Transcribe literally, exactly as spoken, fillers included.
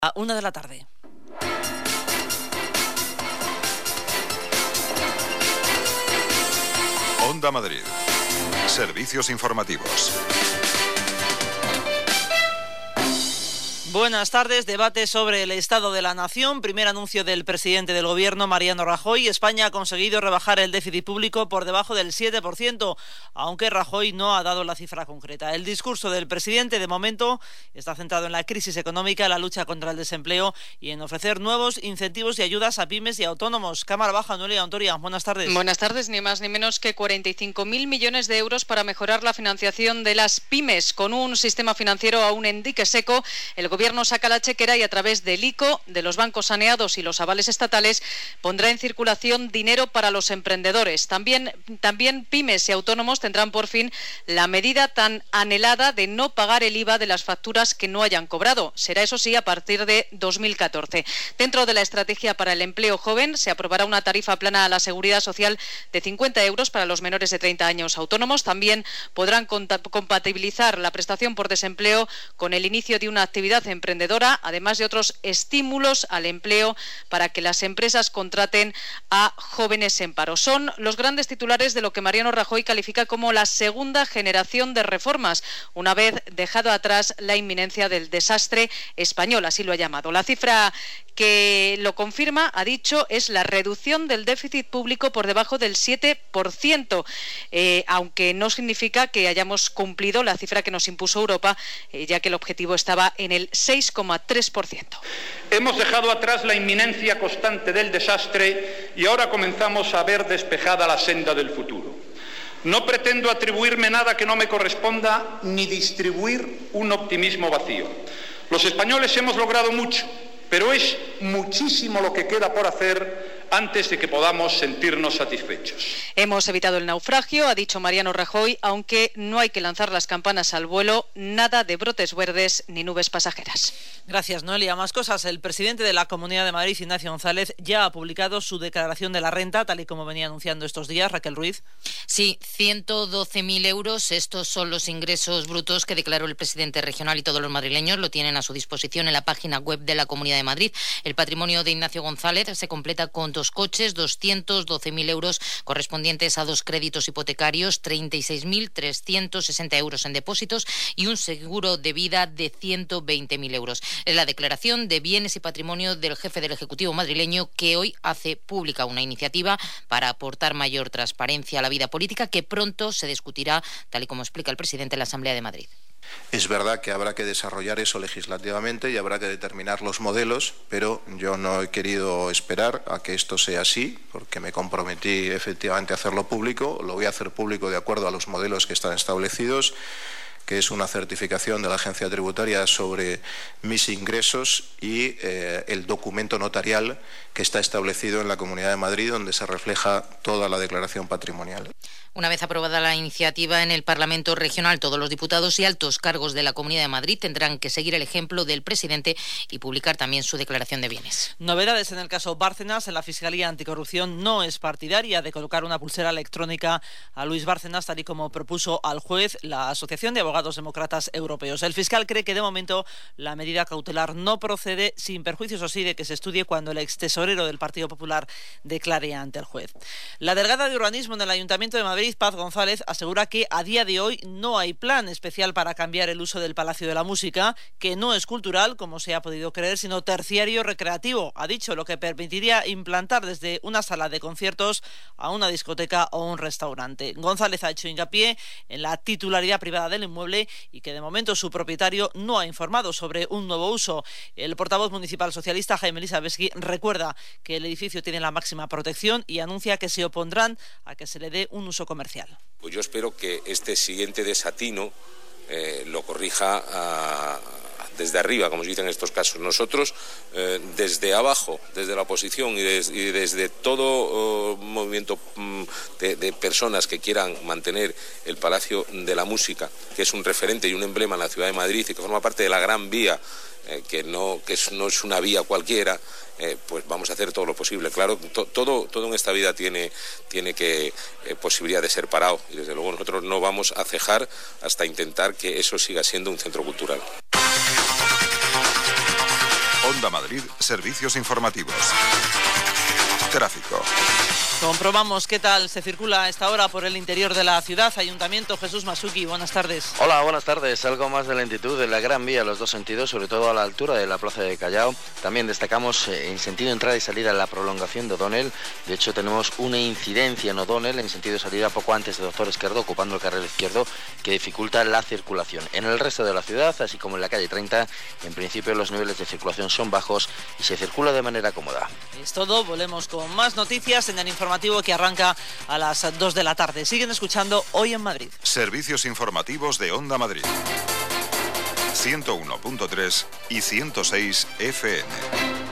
A una de la tarde. Onda Madrid. Servicios informativos. Buenas tardes. Debate sobre el estado de la nación. Primer anuncio del presidente del gobierno, Mariano Rajoy. España ha conseguido rebajar el déficit público por debajo del siete por ciento, aunque Rajoy no ha dado la cifra concreta. El discurso del presidente, de momento, está centrado en la crisis económica, la lucha contra el desempleo y en ofrecer nuevos incentivos y ayudas a pymes y autónomos. Cámara Baja, Noelia Ontoria. Buenas tardes. Buenas tardes. Ni más ni menos que cuarenta y cinco mil millones de euros para mejorar la financiación de las pymes. Con un sistema financiero aún en dique seco, el gobierno El Gobierno saca la chequera y a través del I C O, de los bancos saneados y los avales estatales pondrá en circulación dinero para los emprendedores. También, también pymes y autónomos tendrán por fin la medida tan anhelada de no pagar el I V A de las facturas que no hayan cobrado. Será, eso sí, a partir de dos mil catorce. Dentro de la estrategia para el empleo joven se aprobará una tarifa plana a la seguridad social de cincuenta euros para los menores de treinta años autónomos. También podrán compatibilizar la prestación por desempleo con el inicio de una actividad emprendedora, además de otros estímulos al empleo para que las empresas contraten a jóvenes en paro. Son los grandes titulares de lo que Mariano Rajoy califica como la segunda generación de reformas, una vez dejado atrás la inminencia del desastre español, así lo ha llamado. La cifra que lo confirma, ha dicho, es la reducción del déficit público por debajo del siete por ciento, eh, aunque no significa que hayamos cumplido la cifra que nos impuso Europa, eh, ya que el objetivo estaba en el seis coma tres por ciento. Hemos dejado atrás la inminencia constante del desastre y ahora comenzamos a ver despejada la senda del futuro. No pretendo atribuirme nada que no me corresponda ni distribuir un optimismo vacío. Los españoles hemos logrado mucho, pero es muchísimo lo que queda por hacer antes de que podamos sentirnos satisfechos. Hemos evitado el naufragio, ha dicho Mariano Rajoy, aunque no hay que lanzar las campanas al vuelo, nada de brotes verdes ni nubes pasajeras. Gracias, Noelia. Más cosas. El presidente de la Comunidad de Madrid, Ignacio González, ya ha publicado su declaración de la renta, tal y como venía anunciando estos días. Raquel Ruiz. Sí, ciento doce mil euros. Estos son los ingresos brutos que declaró el presidente regional y todos los madrileños lo tienen a su disposición en la página web de la Comunidad de Madrid. El patrimonio de Ignacio González se completa con dos coches, doscientos doce mil euros correspondientes a dos créditos hipotecarios, treinta y seis mil trescientos sesenta euros en depósitos y un seguro de vida de ciento veinte mil euros. Es la declaración de bienes y patrimonio del jefe del Ejecutivo madrileño, que hoy hace pública una iniciativa para aportar mayor transparencia a la vida política que pronto se discutirá, tal y como explica el presidente en la Asamblea de Madrid. Es verdad que habrá que desarrollar eso legislativamente y habrá que determinar los modelos, pero yo no he querido esperar a que esto sea así, porque me comprometí efectivamente a hacerlo público. Lo voy a hacer público de acuerdo a los modelos que están establecidos, que es una certificación de la Agencia Tributaria sobre mis ingresos y eh, el documento notarial que está establecido en la Comunidad de Madrid, donde se refleja toda la declaración patrimonial. Una vez aprobada la iniciativa en el Parlamento Regional, todos los diputados y altos cargos de la Comunidad de Madrid tendrán que seguir el ejemplo del presidente y publicar también su declaración de bienes. Novedades en el caso Bárcenas. En la Fiscalía Anticorrupción no es partidaria de colocar una pulsera electrónica a Luis Bárcenas, tal y como propuso al juez la Asociación de Abogados Demócratas Europeos. El fiscal cree que de momento la medida cautelar no procede, sin perjuicios, o sí, de que se estudie cuando el extesorero del Partido Popular declare ante el juez. La delegada de Urbanismo en el Ayuntamiento de Madrid, Paz González, asegura que a día de hoy no hay plan especial para cambiar el uso del Palacio de la Música, que no es cultural, como se ha podido creer, sino terciario recreativo. Ha dicho, lo que permitiría implantar desde una sala de conciertos a una discoteca o un restaurante. González ha hecho hincapié en la titularidad privada del inmueble y que de momento su propietario no ha informado sobre un nuevo uso. El portavoz municipal socialista, Jaime Elisabetsky, recuerda que el edificio tiene la máxima protección y anuncia que se opondrán a que se le dé un uso comercial. Pues yo espero que este siguiente desatino eh, lo corrija a, desde arriba, como se dice en estos casos. Nosotros, eh, desde abajo, desde la oposición y, des, y desde todo uh, movimiento um, de, de personas que quieran mantener el Palacio de la Música, que es un referente y un emblema en la ciudad de Madrid y que forma parte de la Gran Vía, eh, que, no, que es, no es una vía cualquiera, eh, pues vamos a hacer todo lo posible. Claro, to, todo, todo en esta vida tiene, tiene que eh, posibilidad de ser parado y desde luego nosotros no vamos a cejar hasta intentar que eso siga siendo un centro cultural. Onda Madrid, servicios informativos. Tráfico. Comprobamos qué tal se circula a esta hora por el interior de la ciudad. Ayuntamiento, Jesús Masuki, buenas tardes. Hola, buenas tardes. Algo más de lentitud de la Gran Vía en los dos sentidos, sobre todo a la altura de la Plaza de Callao. También destacamos eh, en sentido entrada y salida la prolongación de O'Donnell. De hecho, tenemos una incidencia en O'Donnell en sentido de salida poco antes de Doctor Esquerdo, ocupando el carril izquierdo, que dificulta la circulación. En el resto de la ciudad, así como en la calle treinta, en principio los niveles de circulación son bajos y se circula de manera cómoda. Es todo, volvemos con más noticias en el informativo que arranca a las dos de la tarde. Siguen escuchando Hoy en Madrid. Servicios informativos de Onda Madrid. ciento uno punto tres y ciento seis F M.